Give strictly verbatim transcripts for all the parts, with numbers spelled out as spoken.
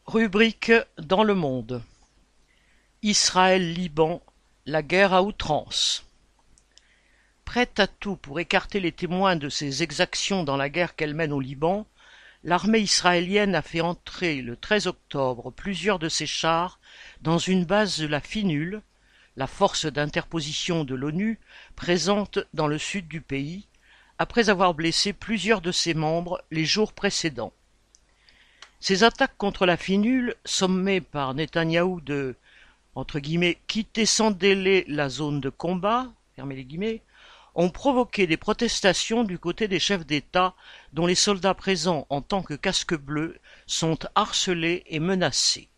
Rubrique dans le monde. Israël-Liban, la guerre à outrance. Prête à tout pour écarter les témoins de ses exactions dans la guerre qu'elle mène au Liban, l'armée israélienne a fait entrer le treize octobre plusieurs de ses chars dans une base de la FINUL, la force d'interposition de l'ONU présente dans le sud du pays, après avoir blessé plusieurs de ses membres les jours précédents. Ces attaques contre la FINUL, sommées par Netanyahou de entre guillemets, quitter sans délai la zone de combat, fermez les guillemets, ont provoqué des protestations du côté des chefs d'État dont les soldats présents en tant que casques bleus sont harcelés et menacés.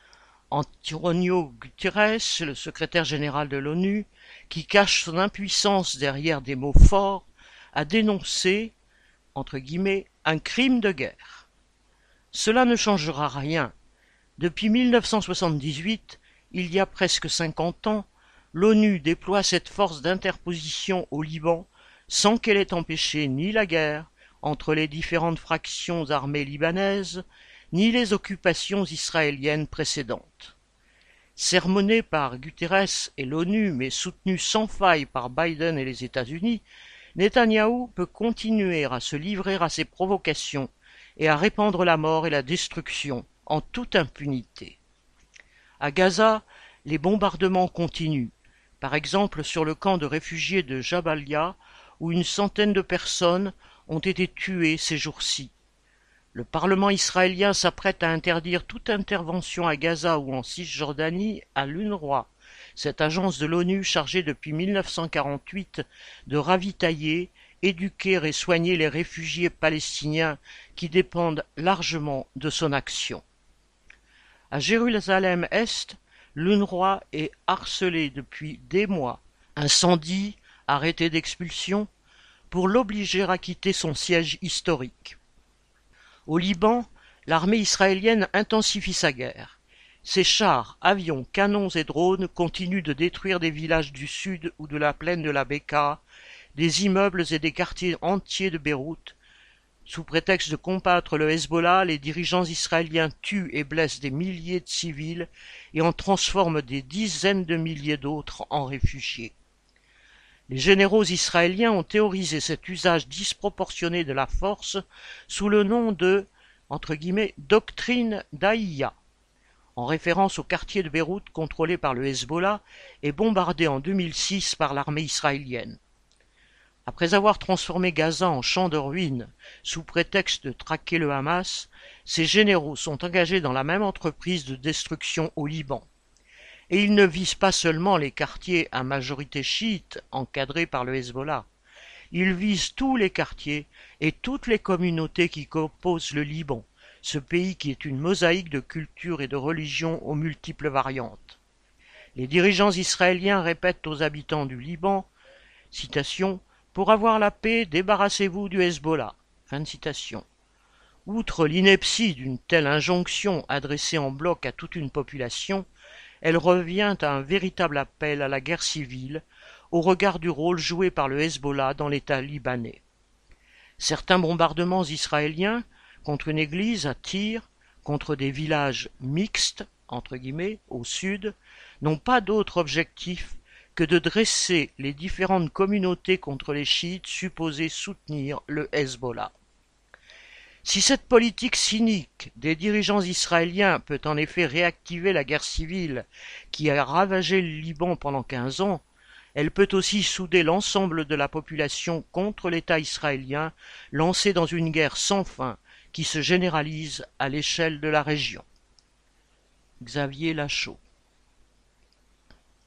Antonio Guterres, le secrétaire général de l'ONU, qui cache son impuissance derrière des mots forts, a dénoncé, entre guillemets, un crime de guerre. Cela ne changera rien. Depuis mille neuf cent soixante-dix-huit, il y a presque cinquante ans, l'ONU déploie cette force d'interposition au Liban sans qu'elle ait empêché ni la guerre entre les différentes fractions armées libanaises, ni les occupations israéliennes précédentes. Sermonné par Guterres et l'ONU, mais soutenu sans faille par Biden et les États-Unis, Netanyahou peut continuer à se livrer à ses provocations et à répandre la mort et la destruction en toute impunité. À Gaza, les bombardements continuent, par exemple sur le camp de réfugiés de Jabalia, où une centaine de personnes ont été tuées ces jours-ci. Le Parlement israélien s'apprête à interdire toute intervention à Gaza ou en Cisjordanie à l'UNRWA, cette agence de l'ONU chargée depuis mille neuf cent quarante-huit de ravitailler, éduquer et soigner les réfugiés palestiniens qui dépendent largement de son action. À Jérusalem-Est, l'UNRWA est harcelée depuis des mois, incendies, arrêtés d'expulsion, pour l'obliger à quitter son siège historique. Au Liban, l'armée israélienne intensifie sa guerre. Ses chars, avions, canons et drones continuent de détruire des villages du sud ou de la plaine de la Bekaa, des immeubles et des quartiers entiers de Beyrouth. Sous prétexte de combattre le Hezbollah, les dirigeants israéliens tuent et blessent des milliers de civils et en transforment des dizaines de milliers d'autres en réfugiés. Les généraux israéliens ont théorisé cet usage disproportionné de la force sous le nom de, entre guillemets, doctrine d'Aïya, en référence au quartier de Beyrouth contrôlé par le Hezbollah et bombardé en deux mille six par l'armée israélienne. Après avoir transformé Gaza en champ de ruines sous prétexte de traquer le Hamas, ces généraux sont engagés dans la même entreprise de destruction au Liban. Et ils ne visent pas seulement les quartiers à majorité chiite encadrés par le Hezbollah. Ils visent tous les quartiers et toutes les communautés qui composent le Liban, ce pays qui est une mosaïque de cultures et de religions aux multiples variantes. Les dirigeants israéliens répètent aux habitants du Liban, citation, pour avoir la paix, débarrassez-vous du Hezbollah. Fin de citation. Outre l'ineptie d'une telle injonction adressée en bloc à toute une population, elle revient à un véritable appel à la guerre civile, au regard du rôle joué par le Hezbollah dans l'État libanais. Certains bombardements israéliens contre une église à Tyr, contre des villages mixtes, entre guillemets, au sud, n'ont pas d'autre objectif que de dresser les différentes communautés contre les chiites supposés soutenir le Hezbollah. Si cette politique cynique des dirigeants israéliens peut en effet réactiver la guerre civile qui a ravagé le Liban pendant quinze ans, elle peut aussi souder l'ensemble de la population contre l'État israélien lancé dans une guerre sans fin qui se généralise à l'échelle de la région. Xavier Lachaud.